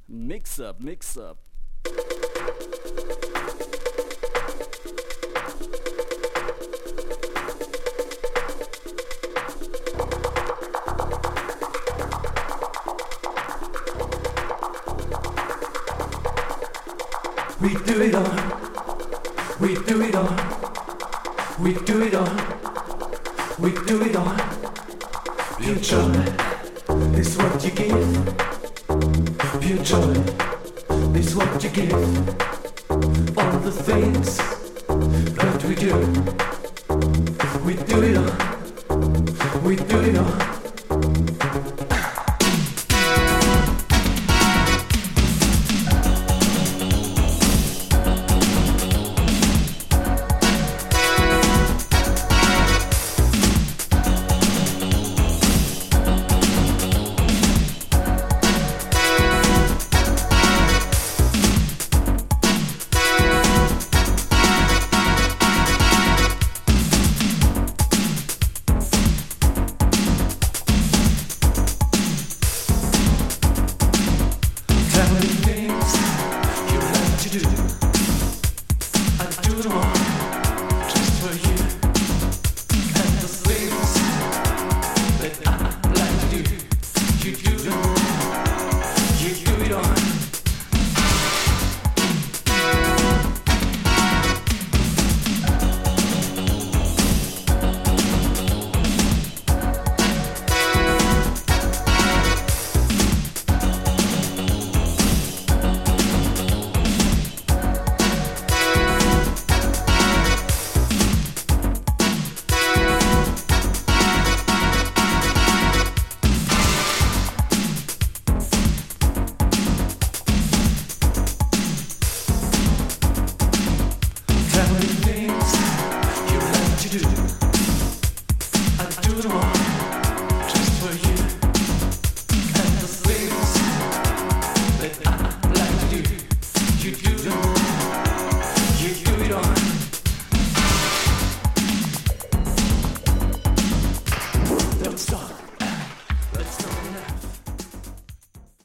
Mix up, mix up. We do it all, we do it all, we do it all, we do it all. Pure joy is what you give. Pure joy is what you give. All the things that we do it all, we do it all.